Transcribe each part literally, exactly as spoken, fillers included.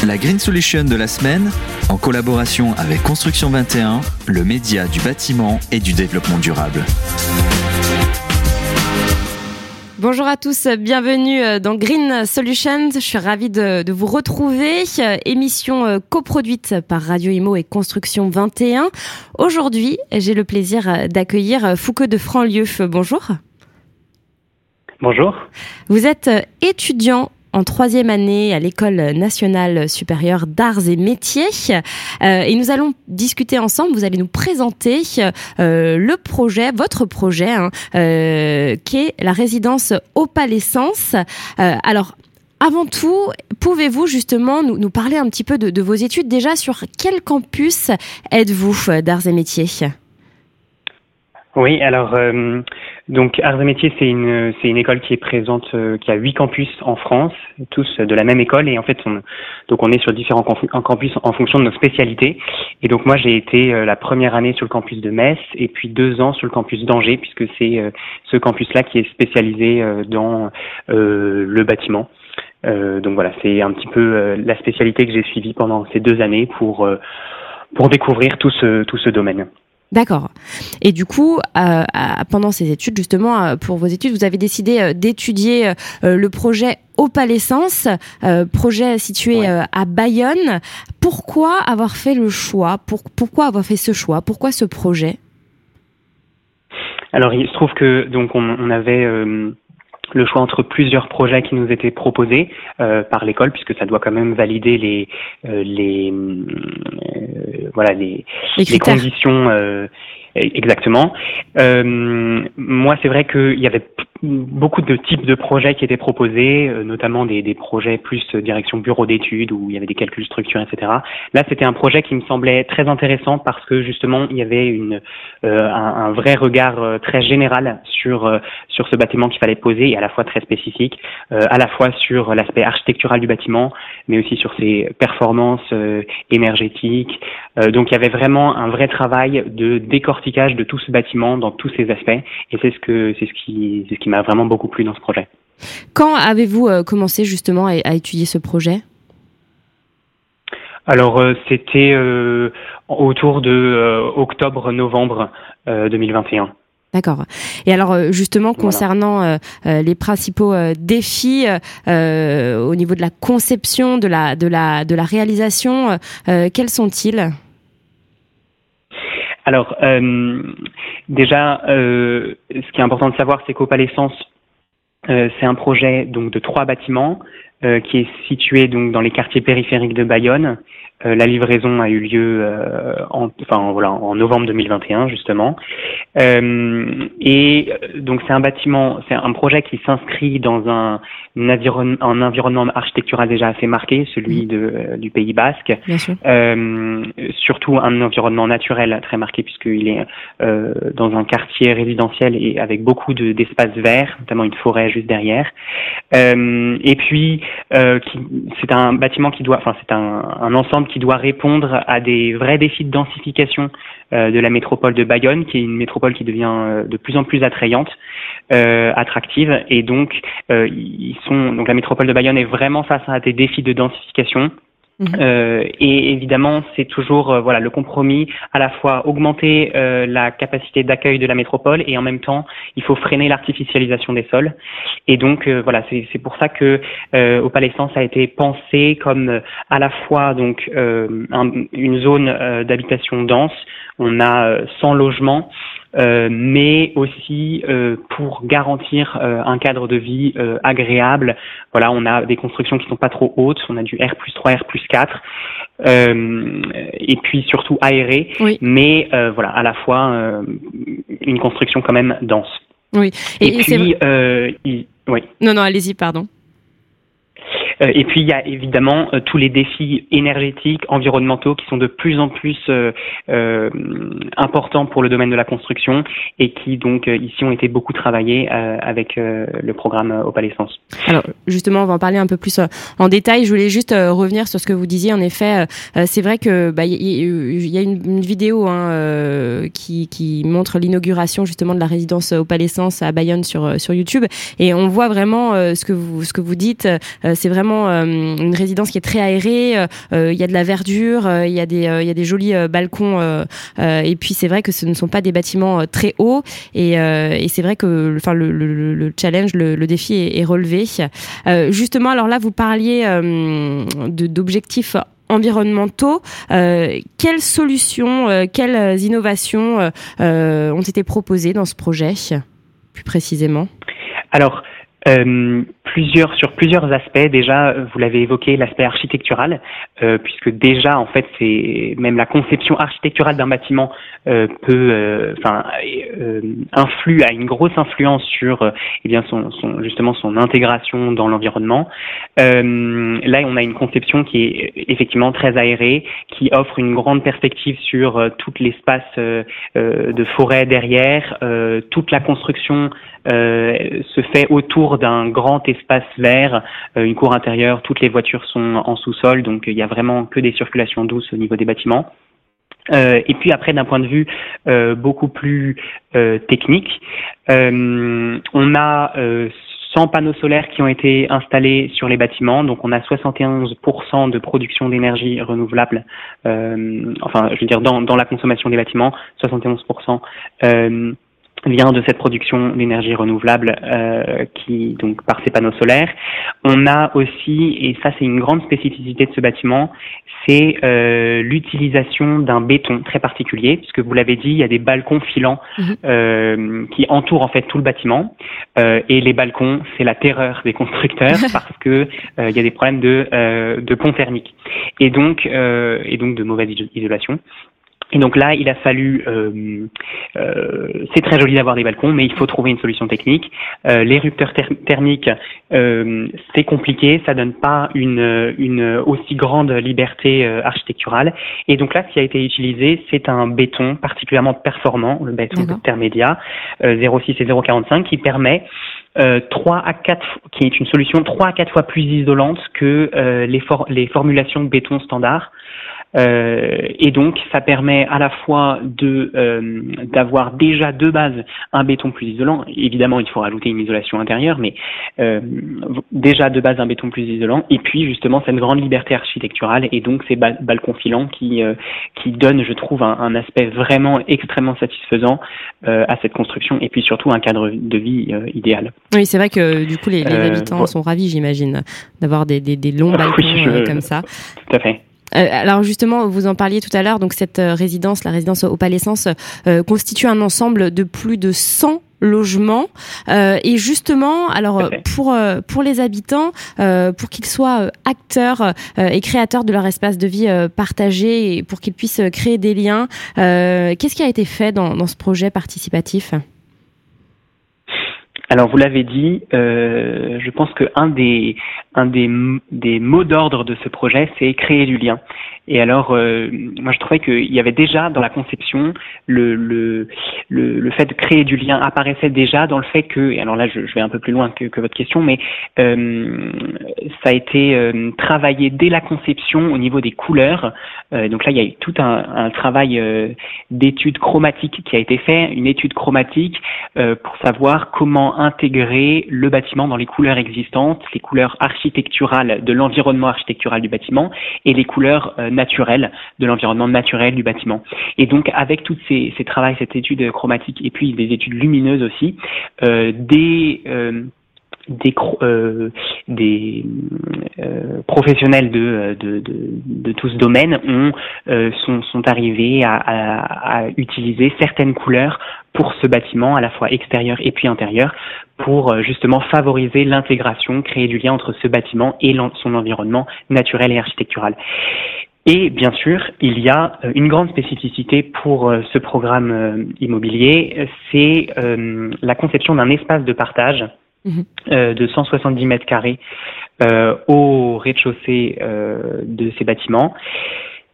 La Green Solution de la semaine, en collaboration avec Construction vingt et un, le média du bâtiment et du développement durable. Bonjour à tous, bienvenue dans Green Solutions. Je suis ravie de, de vous retrouver. Émission coproduite par Radio Imo et Construction vingt et un. Aujourd'hui, j'ai le plaisir d'accueillir Foucault de Franlieu. Bonjour. Bonjour. Vous êtes étudiant en troisième année à l'École nationale supérieure d'arts et métiers. Euh, et nous allons discuter ensemble, vous allez nous présenter euh, le projet, votre projet, hein, euh, qui est la résidence Opalescence. Euh, alors, avant tout, pouvez-vous justement nous, nous parler un petit peu de, de vos études? Déjà, sur quel campus êtes-vous d'arts et métiers? Oui, alors euh, donc Arts et Métiers, c'est une c'est une école qui est présente, euh, qui a huit campus en France, tous de la même école, et en fait on donc on est sur différents campus en fonction de nos spécialités. Et donc moi j'ai été euh, la première année sur le campus de Metz et puis deux ans sur le campus d'Angers, puisque c'est euh, ce campus-là qui est spécialisé euh, dans euh, le bâtiment. Euh, donc voilà, c'est un petit peu euh, la spécialité que j'ai suivie pendant ces deux années pour euh, pour découvrir tout ce tout ce domaine. D'accord. Et du coup, euh, pendant ces études, justement, pour vos études, vous avez décidé d'étudier euh, le projet Opalescence, euh, projet situé ouais. euh, à Bayonne. Pourquoi avoir fait le choix pour, Pourquoi avoir fait ce choix? Pourquoi ce projet? Alors, il se trouve que donc on, on avait euh, le choix entre plusieurs projets qui nous étaient proposés euh, par l'école, puisque ça doit quand même valider les euh, les euh, voilà les les, les conditions euh, exactement. Euh, moi, c'est vrai qu'il y avait beaucoup de types de projets qui étaient proposés, euh, notamment des, des projets plus direction bureau d'études où il y avait des calculs structurés, et cetera. Là, c'était un projet qui me semblait très intéressant parce que justement, il y avait une euh, un, un vrai regard euh, très général sur euh, sur ce bâtiment qu'il fallait poser, et à la fois très spécifique, euh, à la fois sur l'aspect architectural du bâtiment, mais aussi sur ses performances euh, énergétiques. Euh, donc, il y avait vraiment un vrai travail de décortiquage de tout ce bâtiment dans tous ses aspects, et c'est ce que c'est ce qui c'est ce qui m'a vraiment beaucoup plu dans ce projet. Quand avez-vous euh, commencé justement à, à étudier ce projet? Alors euh, c'était euh, autour de euh, octobre-novembre euh, deux mille vingt et un. D'accord. Et alors justement concernant voilà. euh, les principaux euh, défis euh, au niveau de la conception, de la de la de la réalisation, euh, quels sont-ils? Alors, euh, déjà, euh, ce qui est important de savoir, c'est qu'Opalescence, euh, c'est un projet donc de trois bâtiments euh, qui est situé donc dans les quartiers périphériques de Bayonne. Euh, la livraison a eu lieu euh, en, enfin voilà, en novembre deux mille vingt et un justement. Euh, et donc c'est un bâtiment, c'est un projet qui s'inscrit dans un, un, environ, un environnement architectural déjà assez marqué, celui de, euh, du Pays Basque. Bien sûr. Euh, surtout un environnement naturel très marqué puisqu'il est euh, dans un quartier résidentiel et avec beaucoup de, d'espaces verts, notamment une forêt juste derrière. Euh, et puis euh, qui, c'est un bâtiment qui doit, enfin c'est un, un ensemble qui doit répondre à des vrais défis de densification euh, de la métropole de Bayonne, qui est une métropole qui devient euh, de plus en plus attrayante, euh, attractive, et donc euh, ils sont donc la métropole de Bayonne est vraiment face à des défis de densification. Mmh. Euh, et évidemment, c'est toujours euh, voilà le compromis, à la fois augmenter euh, la capacité d'accueil de la métropole et en même temps, il faut freiner l'artificialisation des sols. Et donc euh, voilà, c'est, c'est pour ça que euh, Opalescence a été pensé comme euh, à la fois donc euh, un, une zone euh, d'habitation dense. On a euh, cent logements. Euh, mais aussi euh, pour garantir euh, un cadre de vie euh, agréable. Voilà, on a des constructions qui sont pas trop hautes, on a du R plus trois, R plus quatre, euh, et puis surtout aéré, oui. mais euh, voilà, à la fois euh, une construction quand même dense. Oui. Et, et, et puis, euh, il... oui. Non, non, allez-y, pardon. Euh, et puis il y a évidemment euh, tous les défis énergétiques, environnementaux qui sont de plus en plus euh, euh, importants pour le domaine de la construction et qui donc euh, ici ont été beaucoup travaillés euh, avec euh, le programme Opalescence. Alors justement, on va en parler un peu plus euh, en détail. Je voulais juste euh, revenir sur ce que vous disiez. En effet, euh, c'est vrai que bah, y, y, y a une, une vidéo hein, euh, qui, qui montre l'inauguration justement de la résidence Opalescence à Bayonne sur sur YouTube et on voit vraiment euh, ce que vous ce que vous dites. Euh, c'est vraiment vraiment euh, une résidence qui est très aérée. Euh, il y a de la verdure, euh, il y a des, euh, il y a des jolis euh, balcons. Euh, euh, et puis c'est vrai que ce ne sont pas des bâtiments euh, très hauts. Et, euh, et c'est vrai que, enfin, le, le, le challenge, le, le défi est, est relevé. Euh, justement, alors là, vous parliez euh, de, d'objectifs environnementaux. Euh, quelles solutions, euh, quelles innovations euh, euh, ont été proposées dans ce projet, plus précisément? Alors, euh, plusieurs, sur plusieurs aspects. Déjà, vous l'avez évoqué, l'aspect architectural, euh, puisque déjà, en fait, c'est même la conception architecturale d'un bâtiment euh, peut, euh, enfin, euh, influe, a une grosse influence sur, euh, eh bien, son, son, justement, son intégration dans l'environnement. Euh, là, on a une conception qui est effectivement très aérée, qui offre une grande perspective sur euh, tout l'espace euh, euh, de forêt derrière, euh, toute la construction euh, se fait autour d'un grand espace vert, euh, une cour intérieure, toutes les voitures sont en sous-sol, donc il y a vraiment que des circulations douces au niveau des bâtiments. Euh, et puis après, d'un point de vue euh, beaucoup plus euh, technique, euh, on a euh, cent panneaux solaires qui ont été installés sur les bâtiments, donc on a soixante et onze pour cent de production d'énergie renouvelable, euh, enfin je veux dire dans, dans la consommation des bâtiments, soixante et onze pour cent euh, vient de cette production d'énergie renouvelable euh, qui donc par ces panneaux solaires. On a aussi, et ça c'est une grande spécificité de ce bâtiment, c'est euh, l'utilisation d'un béton très particulier, puisque vous l'avez dit, il y a des balcons filants euh, qui entourent en fait tout le bâtiment, euh, et les balcons c'est la terreur des constructeurs parce que euh, il y a des problèmes de euh, de pont thermique et donc euh, et donc de mauvaise isolation. Et donc là, il a fallu, euh, euh, c'est très joli d'avoir des balcons, mais il faut trouver une solution technique. Euh, les rupteurs ther- thermiques, euh, c'est compliqué, ça donne pas une, une aussi grande liberté euh, architecturale. Et donc là, ce qui a été utilisé, c'est un béton particulièrement performant, le béton de Thermedia euh, zéro six et zéro quarante-cinq, qui permet Euh, trois à quatre, qui est une solution trois à quatre fois plus isolante que euh, les, for- les formulations de béton standard. Euh, et donc, ça permet à la fois de euh, d'avoir déjà de base un béton plus isolant. Évidemment, il faut rajouter une isolation intérieure, mais euh, déjà de base un béton plus isolant. Et puis, justement, cette grande liberté architecturale et donc ces ba- balcons filants qui euh, qui donnent, je trouve, un, un aspect vraiment extrêmement satisfaisant euh, à cette construction. Et puis surtout un cadre de vie euh, idéal. Oui, c'est vrai que du coup, les, les euh, habitants bon. sont ravis, j'imagine, d'avoir des, des, des longs balcons oui, je... euh, comme ça. Tout à fait. Euh, alors justement, vous en parliez tout à l'heure, donc cette euh, résidence, la résidence Opalescence, euh, constitue un ensemble de plus de cent logements. Euh, et justement, alors pour euh, pour les habitants, euh, pour qu'ils soient euh, acteurs euh, et créateurs de leur espace de vie euh, partagé et pour qu'ils puissent créer des liens, euh, qu'est-ce qui a été fait dans, dans ce projet participatif ? Alors vous l'avez dit, euh, je pense que un des un des des mots d'ordre de ce projet, c'est créer du lien. Et alors, euh, moi je trouvais qu'il y avait déjà dans la conception le le le, le fait de créer du lien apparaissait déjà dans le fait que, et alors là je, je vais un peu plus loin que, que votre question, mais euh, ça a été euh, travaillé dès la conception au niveau des couleurs. Euh, donc là il y a eu tout un, un travail euh, d'étude chromatique qui a été fait, une étude chromatique euh, pour savoir comment intégrer le bâtiment dans les couleurs existantes, les couleurs architecturales de l'environnement architectural du bâtiment et les couleurs euh, naturelles de l'environnement naturel du bâtiment. Et donc avec toutes ces, ces travaux, cette étude chromatique et puis des études lumineuses aussi, euh, des euh, des euh, des euh, professionnels de, de de de tout ce domaine ont euh, sont sont arrivés à, à, à utiliser certaines couleurs pour ce bâtiment, à la fois extérieur et puis intérieur, pour euh, justement favoriser l'intégration, créer du lien entre ce bâtiment et son environnement naturel et architectural. Et bien sûr, il y a une grande spécificité pour euh, ce programme euh, immobilier, c'est euh, la conception d'un espace de partage Euh, de cent soixante-dix mètres carrés euh, au rez-de-chaussée euh, de ces bâtiments.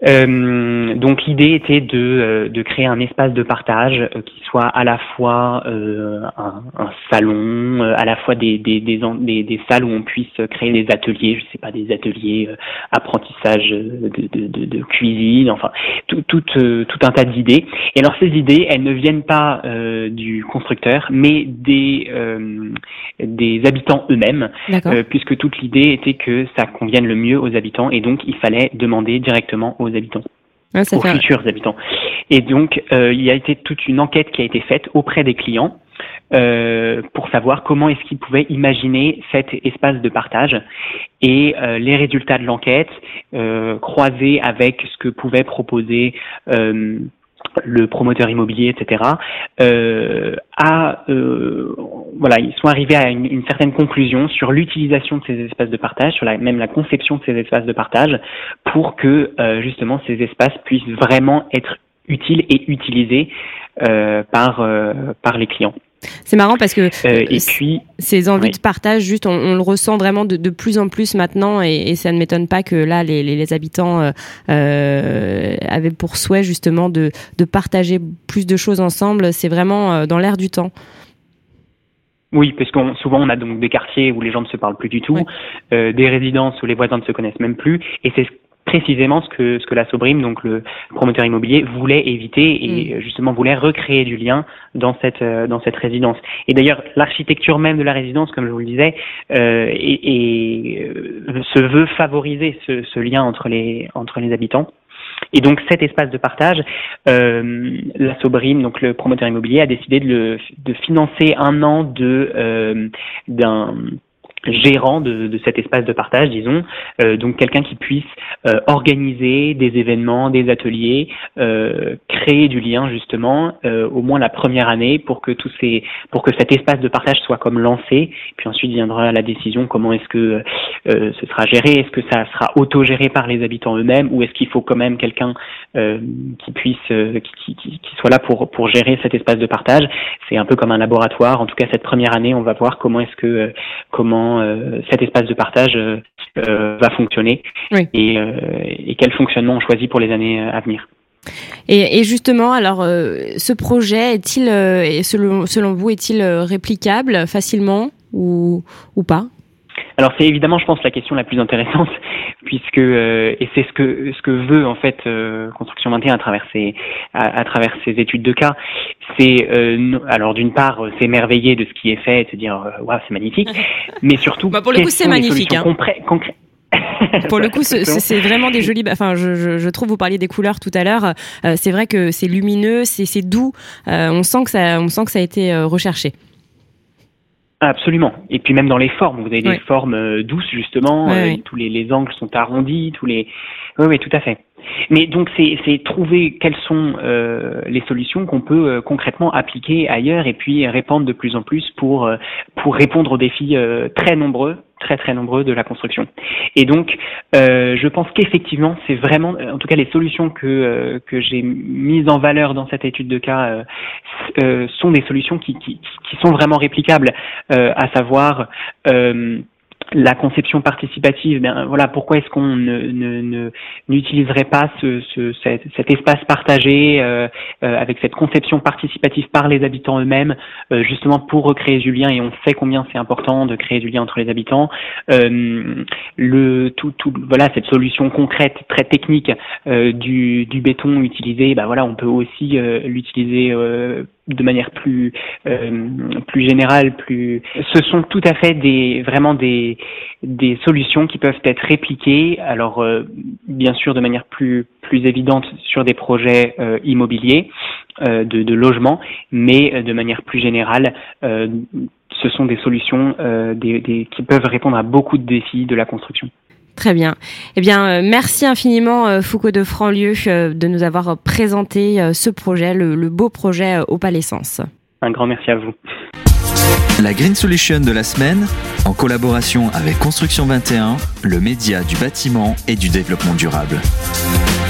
Euh, donc l'idée était de, euh, de créer un espace de partage euh, qui soit à la fois euh, un, un salon, euh, à la fois des, des, des, des, des salles où on puisse créer des ateliers, je sais pas, des ateliers euh, apprentissage de, de, de, de cuisine, enfin tout, tout, euh, tout un tas d'idées. Et alors ces idées, elles ne viennent pas euh, du constructeur, mais des, euh, des habitants eux-mêmes, euh, puisque toute l'idée était que ça convienne le mieux aux habitants et donc il fallait demander directement aux habitants, ouais, ça aux fait... futurs habitants. Et donc, euh, il y a été toute une enquête qui a été faite auprès des clients euh, pour savoir comment est-ce qu'ils pouvaient imaginer cet espace de partage. Et euh, les résultats de l'enquête, euh, croisés avec ce que pouvait proposer euh, le promoteur immobilier, et cetera, euh, a, euh, voilà, ils sont arrivés à une, une certaine conclusion sur l'utilisation de ces espaces de partage, sur la, même la conception de ces espaces de partage, pour que euh, justement ces espaces puissent vraiment être utiles et utilisés euh, par euh, par les clients. C'est marrant parce que euh, et puis, ces envies oui. de partage, juste, on, on le ressent vraiment de, de plus en plus maintenant, et, et ça ne m'étonne pas que là, les, les, les habitants euh, euh, avaient pour souhait justement de, de partager plus de choses ensemble. C'est vraiment euh, dans l'air du temps. Oui, parce qu'on souvent on a donc des quartiers où les gens ne se parlent plus du tout, ouais. euh, des résidences où les voisins ne se connaissent même plus, et c'est précisément ce que ce que la Sobrim, donc le promoteur immobilier, voulait éviter et mmh. justement voulait recréer du lien dans cette euh, dans cette résidence. Et d'ailleurs, l'architecture même de la résidence, comme je vous le disais, euh, et, et euh, se veut favoriser ce, ce lien entre les entre les habitants. Et donc cet espace de partage, euh, la Sobrim, donc le promoteur immobilier, a décidé de, le, de financer un an de euh, d'un gérant de, de cet espace de partage, disons, euh, donc quelqu'un qui puisse euh, organiser des événements, des ateliers, euh, créer du lien justement, euh, au moins la première année, pour que tous ces, pour que cet espace de partage soit comme lancé. Puis ensuite viendra la décision comment est-ce que euh, ce sera géré, est-ce que ça sera auto-géré par les habitants eux-mêmes, ou est-ce qu'il faut quand même quelqu'un euh, qui puisse, euh, qui, qui, qui soit là pour pour gérer cet espace de partage. C'est un peu comme un laboratoire. En tout cas, cette première année, on va voir comment est-ce que euh, comment Euh, cet espace de partage euh, euh, va fonctionner, oui. et, euh, et quel fonctionnement on choisit pour les années à venir. Et, et justement, alors, euh, ce projet est-il, euh, selon, selon vous, est-il réplicable facilement ou, ou pas ? Alors c'est évidemment, je pense, la question la plus intéressante, puisque euh, et c'est ce que ce que veut en fait euh, Construction vingt et un à travers ses à, à travers ses études de cas. C'est euh, alors d'une part s'émerveiller de ce qui est fait et se dire waouh, wow, c'est magnifique, mais surtout bah pour le coup c'est magnifique. Hein. Concré- concré- Pour le coup, c'est, c'est vraiment des jolies. Enfin, je, je, je trouve, vous parliez des couleurs tout à l'heure. Euh, c'est vrai que c'est lumineux, c'est, c'est doux. Euh, on sent que ça, on sent que ça a été recherché. Absolument. Et puis même dans les formes, vous avez des oui. formes euh, douces justement. Oui, euh, oui. Tous les, les angles sont arrondis, tous les. Oui, oui, tout à fait. Mais donc c'est, c'est trouver quelles sont euh, les solutions qu'on peut euh, concrètement appliquer ailleurs et puis répandre de plus en plus pour euh, pour répondre aux défis euh, très nombreux, très très nombreux de la construction. Et donc euh, je pense qu'effectivement c'est vraiment, en tout cas les solutions que euh, que j'ai mises en valeur dans cette étude de cas euh, euh, sont des solutions qui qui qui sont vraiment réplicables, euh, à savoir euh, la conception participative. Ben voilà, pourquoi est-ce qu'on ne, ne, ne n'utiliserait pas ce, ce cet, cet espace partagé euh, euh, avec cette conception participative par les habitants eux-mêmes, euh, justement pour recréer du lien. Et on sait combien c'est important de créer du lien entre les habitants. Euh, le tout tout voilà, cette solution concrète très technique euh, du du béton utilisé, ben voilà, on peut aussi euh, l'utiliser euh, de manière plus euh, plus générale, plus. Ce sont tout à fait des vraiment des des solutions qui peuvent être répliquées. Alors euh, bien sûr de manière plus plus évidente sur des projets euh, immobiliers euh, de de logement, mais de manière plus générale, euh, ce sont des solutions euh, des, des qui peuvent répondre à beaucoup de défis de la construction. Très bien. Eh bien, euh, merci infiniment euh, Foucault de Franlieu euh, de nous avoir présenté euh, ce projet, le, le beau projet euh, au Palais Sens. Un grand merci à vous. La Green Solution de la semaine, en collaboration avec Construction vingt et un, le média du bâtiment et du développement durable.